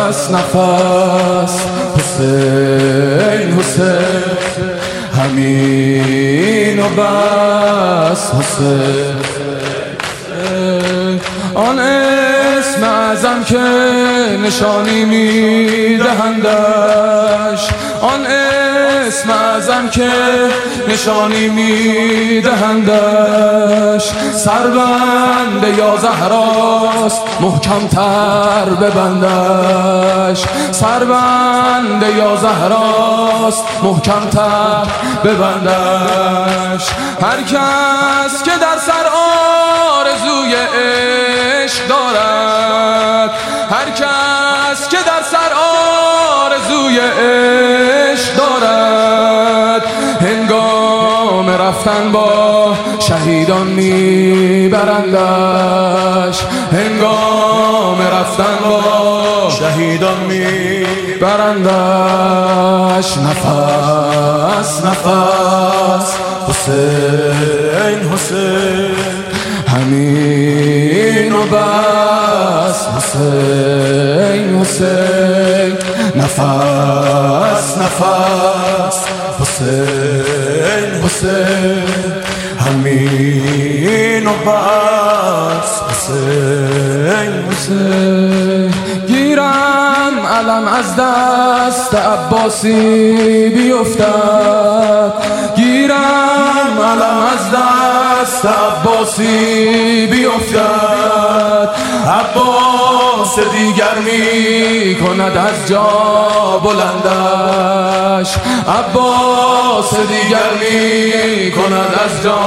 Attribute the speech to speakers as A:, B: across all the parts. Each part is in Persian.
A: نفس نفس حسین حسین همین و بس حسین آن اسم اعظم که نشانی میدهندش آن اسم اعظم که نشانی میدهندش سربند یا زهراست محکم تر ببندش سربند یا زهراست محکم تر ببندش هر کس که در سر آرزوی عشق دارد هر کس که در سر آرزوی عشق دارد هنگام رفتن با شهیدان میبرندش هنگام رفتن با شهیدان میبرندش نفس نفس حسین حسین همین و بس حسین حسین نفس نفس حسین حسین همین و بس حسین حسین گیرم علم از دست عباسی بیفتد گیرم علم از دست عباسی بیفتد عباس دیگر می کند از جا بلندش عباس دیگر می کند از جا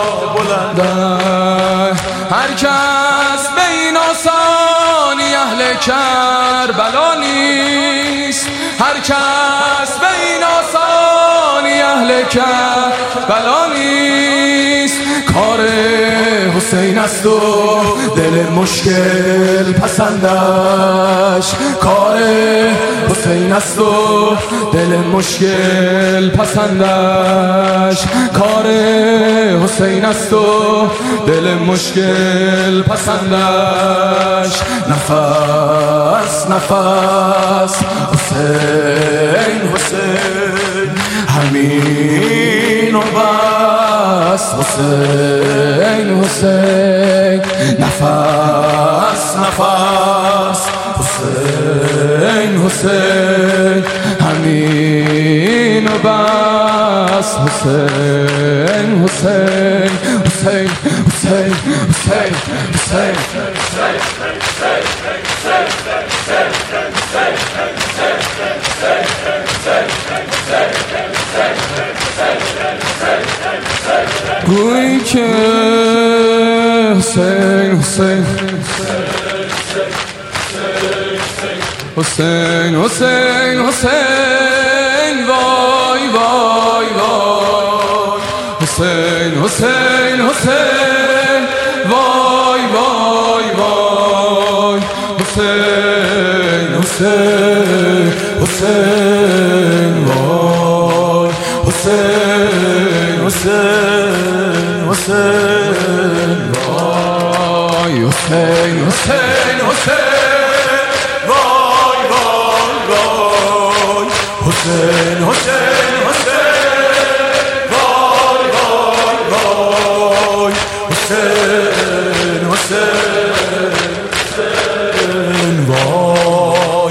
A: بلندش هر کس به این آسانی اهل کربلا نیست هر کس به این آسانی اهل کربلا نیست کار حسین است و دل مشکل پسندش کار حسین است و دل مشکل پسندش کار حسین است و دل مشکل پسندش نفس نفس حسین حسین همین و بس حسین حسین نفس نفس حسین حسین همین و بس حسین حسین حسین حسین حسین حسین گویی که حسین حسین حسین حسین حسین وای وای وای حسین حسین حسین وای وای وای حسین حسین حسین وای حسین حسین حسین وای حسین حسین حسین وای وای وای حسین حسین حسین وای وای وای حسین حسین وای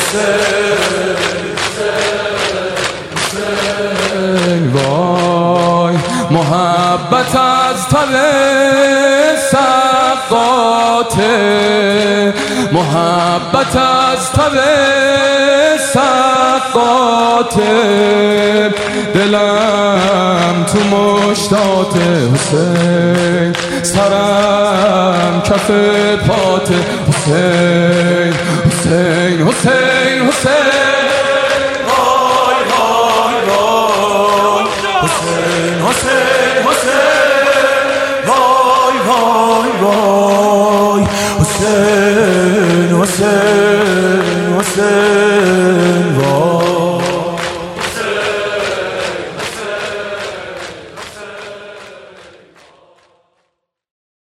A: حسین وای محبت از تب سقاته محبت از تب سقاته دلم تو مشتات حسین سرم کف پات حسین حسین حسین حسین وای وای وای حسین حسین حسین وای وای وای حسین حسین